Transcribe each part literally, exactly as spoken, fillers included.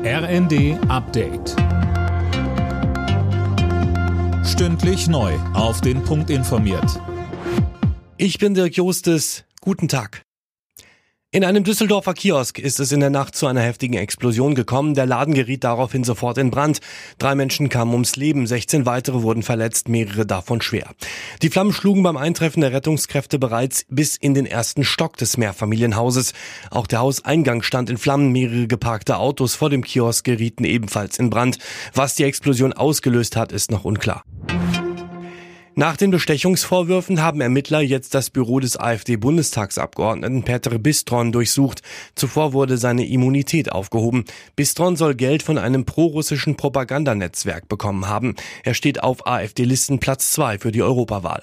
R N D Update. Stündlich neu auf den Punkt informiert. Ich bin Dirk Jostes. Guten Tag. In einem Düsseldorfer Kiosk ist es in der Nacht zu einer heftigen Explosion gekommen. Der Laden geriet daraufhin sofort in Brand. Drei Menschen kamen ums Leben, sechzehn weitere wurden verletzt, mehrere davon schwer. Die Flammen schlugen beim Eintreffen der Rettungskräfte bereits bis in den ersten Stock des Mehrfamilienhauses. Auch der Hauseingang stand in Flammen, mehrere geparkte Autos vor dem Kiosk gerieten ebenfalls in Brand. Was die Explosion ausgelöst hat, ist noch unklar. Nach den Bestechungsvorwürfen haben Ermittler jetzt das Büro des AfD-Bundestagsabgeordneten Petr Bistron durchsucht. Zuvor wurde seine Immunität aufgehoben. Bistron soll Geld von einem prorussischen Propagandanetzwerk bekommen haben. Er steht auf AfD-Listen Platz zwei für die Europawahl.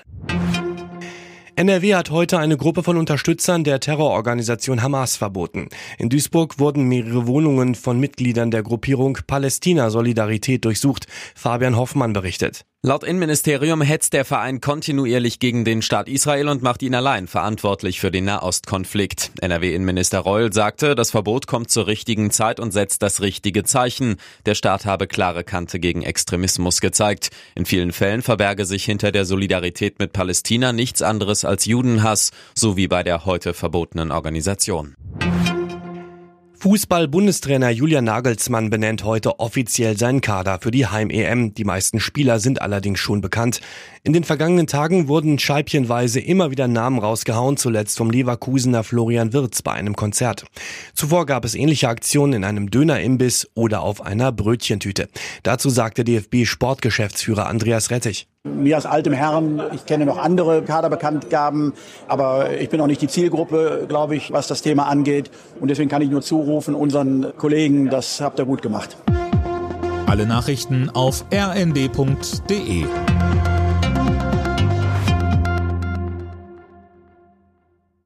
N R W hat heute eine Gruppe von Unterstützern der Terrororganisation Hamas verboten. In Duisburg wurden mehrere Wohnungen von Mitgliedern der Gruppierung Palästina Solidarität durchsucht. Fabian Hoffmann berichtet. Laut Innenministerium hetzt der Verein kontinuierlich gegen den Staat Israel und macht ihn allein verantwortlich für den Nahostkonflikt. N R W-Innenminister Reul sagte, das Verbot kommt zur richtigen Zeit und setzt das richtige Zeichen. Der Staat habe klare Kante gegen Extremismus gezeigt. In vielen Fällen verberge sich hinter der Solidarität mit Palästina nichts anderes als Judenhass, so wie bei der heute verbotenen Organisation. Fußball-Bundestrainer Julian Nagelsmann benennt heute offiziell seinen Kader für die Heim-E M. Die meisten Spieler sind allerdings schon bekannt. In den vergangenen Tagen wurden scheibchenweise immer wieder Namen rausgehauen, zuletzt vom Leverkusener Florian Wirtz bei einem Konzert. Zuvor gab es ähnliche Aktionen in einem Dönerimbiss oder auf einer Brötchentüte. Dazu sagte D F B-Sportgeschäftsführer Andreas Rettich. Mir als altem Herren, ich kenne noch andere Kaderbekanntgaben, aber ich bin auch nicht die Zielgruppe, glaube ich, was das Thema angeht. Und deswegen kann ich nur zurufen, unseren Kollegen, das habt ihr gut gemacht. Alle Nachrichten auf r n d punkt d e.